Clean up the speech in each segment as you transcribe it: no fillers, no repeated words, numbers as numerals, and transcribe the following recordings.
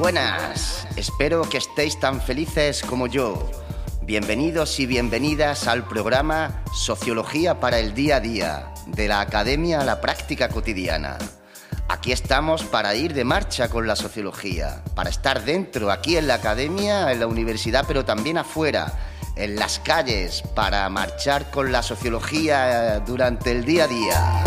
buenas. Espero que estéis tan felices como yo. Bienvenidos y bienvenidas al programa Sociología para el Día a Día, de la Academia a la Práctica Cotidiana. Aquí estamos para ir de marcha con la sociología, para estar dentro, aquí en la academia, en la universidad, pero también afuera, en las calles, para marchar con la sociología durante el día a día.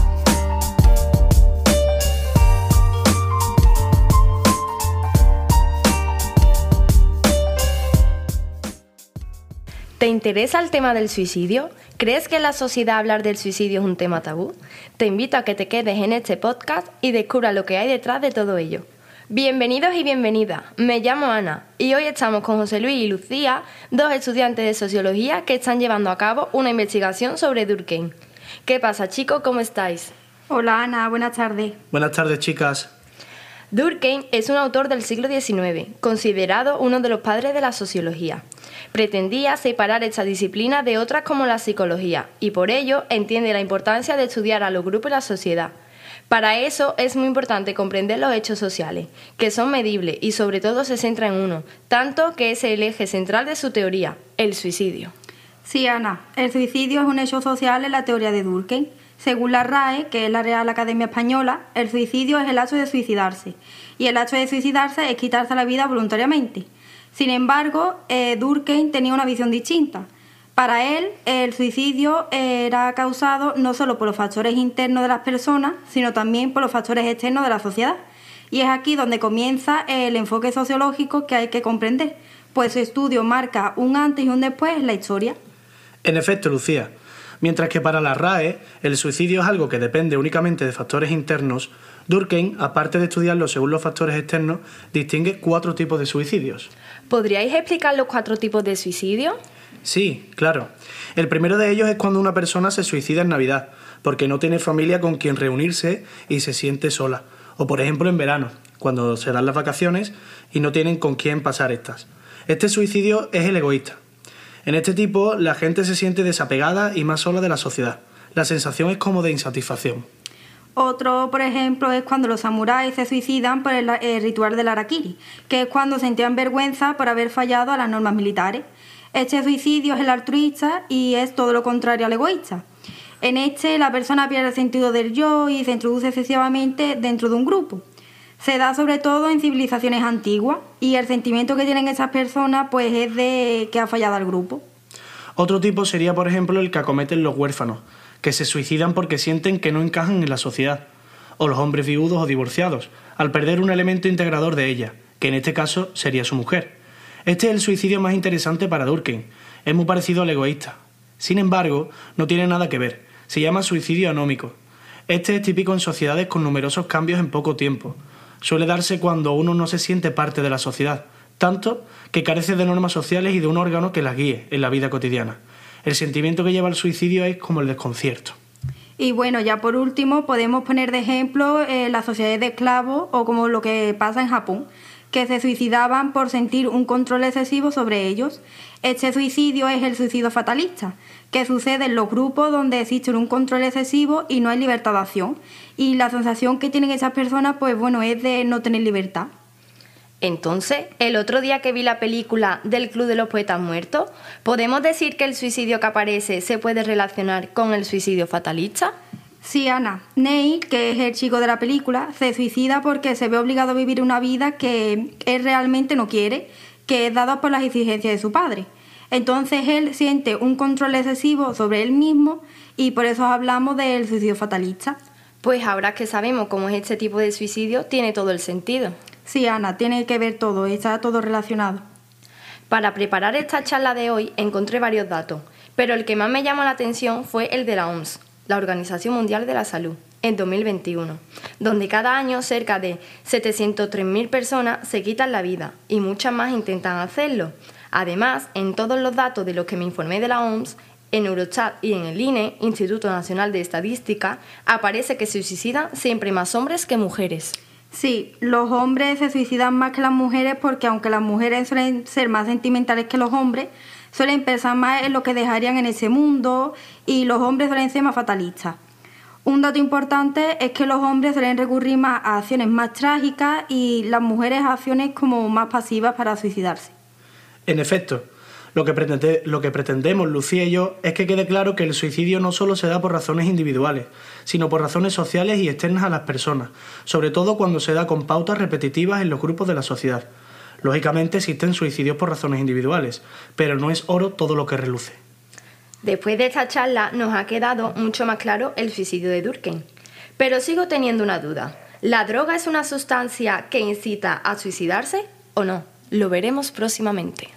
¿Te interesa el tema del suicidio? ¿Crees que en la sociedad hablar del suicidio es un tema tabú? Te invito a que te quedes en este podcast y descubra lo que hay detrás de todo ello. Bienvenidos y bienvenidas, me llamo Ana y hoy estamos con José Luis y Lucía, dos estudiantes de sociología que están llevando a cabo una investigación sobre Durkheim. ¿Qué pasa, chicos? ¿Cómo estáis? Hola Ana, buenas tardes. Buenas tardes, chicas. Durkheim es un autor del siglo XIX, considerado uno de los padres de la sociología. Pretendía separar esta disciplina de otras como la psicología y por ello entiende la importancia de estudiar a los grupos y la sociedad. Para eso es muy importante comprender los hechos sociales, que son medibles y sobre todo se centra en uno, tanto que es el eje central de su teoría, el suicidio. Sí, Ana, el suicidio es un hecho social en la teoría de Durkheim. Según la RAE, que es la Real Academia Española, el suicidio es el acto de suicidarse y el acto de suicidarse es quitarse la vida voluntariamente. Sin embargo, Durkheim tenía una visión distinta. Para él, el suicidio era causado no solo por los factores internos de las personas, sino también por los factores externos de la sociedad. Y es aquí donde comienza el enfoque sociológico que hay que comprender, pues su estudio marca un antes y un después en la historia. En efecto, Lucía, mientras que para la RAE el suicidio es algo que depende únicamente de factores internos, Durkheim, aparte de estudiarlo según los factores externos, distingue 4 tipos de suicidios. ¿Podríais explicar los 4 tipos de suicidio? Sí, claro. El primero de ellos es cuando una persona se suicida en Navidad, porque no tiene familia con quien reunirse y se siente sola. O por ejemplo en verano, cuando se dan las vacaciones y no tienen con quién pasar estas. Este suicidio es el egoísta. En este tipo, la gente se siente desapegada y más sola de la sociedad. La sensación es como de insatisfacción. Otro, por ejemplo, es cuando los samuráis se suicidan por el ritual del harakiri, que es cuando sentían vergüenza por haber fallado a las normas militares. Este suicidio es el altruista y es todo lo contrario al egoísta. En este, la persona pierde el sentido del yo y se introduce excesivamente dentro de un grupo. Se da sobre todo en civilizaciones antiguas y el sentimiento que tienen esas personas pues es de que ha fallado al grupo. Otro tipo sería, por ejemplo, el que acometen los huérfanos, que se suicidan porque sienten que no encajan en la sociedad, o los hombres viudos o divorciados, al perder un elemento integrador de ella, que en este caso sería su mujer. Este es el suicidio más interesante para Durkheim, es muy parecido al egoísta. Sin embargo, no tiene nada que ver, se llama suicidio anómico. Este es típico en sociedades con numerosos cambios en poco tiempo. Suele darse cuando uno no se siente parte de la sociedad, tanto que carece de normas sociales y de un órgano que las guíe en la vida cotidiana. El sentimiento que lleva al suicidio es como el desconcierto. Y bueno, ya por último podemos poner de ejemplo las sociedades de esclavos o como lo que pasa en Japón, que se suicidaban por sentir un control excesivo sobre ellos. Este suicidio es el suicidio fatalista, que sucede en los grupos donde existe un control excesivo y no hay libertad de acción. Y la sensación que tienen esas personas, pues bueno, es de no tener libertad. Entonces, el otro día que vi la película del Club de los Poetas Muertos, ¿podemos decir que el suicidio que aparece se puede relacionar con el suicidio fatalista? Sí, Ana. Neil, que es el chico de la película, se suicida porque se ve obligado a vivir una vida que él realmente no quiere, que es dada por las exigencias de su padre. Entonces él siente un control excesivo sobre él mismo y por eso hablamos del suicidio fatalista. Pues ahora que sabemos cómo es este tipo de suicidio, tiene todo el sentido. Sí, Ana, tiene que ver todo, está todo relacionado. Para preparar esta charla de hoy encontré varios datos, pero el que más me llamó la atención fue el de la OMS, la Organización Mundial de la Salud, en 2021, donde cada año cerca de 703.000 personas se quitan la vida y muchas más intentan hacerlo. Además, en todos los datos de los que me informé de la OMS, en Eurostat y en el INE, Instituto Nacional de Estadística, aparece que se suicidan siempre más hombres que mujeres. Sí, los hombres se suicidan más que las mujeres porque aunque las mujeres suelen ser más sentimentales que los hombres, suelen pensar más en lo que dejarían en ese mundo y los hombres suelen ser más fatalistas. Un dato importante es que los hombres suelen recurrir más a acciones más trágicas y las mujeres a acciones como más pasivas para suicidarse. En efecto, lo que pretendemos Lucía y yo es que quede claro que el suicidio no solo se da por razones individuales, sino por razones sociales y externas a las personas, sobre todo cuando se da con pautas repetitivas en los grupos de la sociedad. Lógicamente existen suicidios por razones individuales, pero no es oro todo lo que reluce. Después de esta charla nos ha quedado mucho más claro el suicidio de Durkheim. Pero sigo teniendo una duda. ¿La droga es una sustancia que incita a suicidarse o no? Lo veremos próximamente.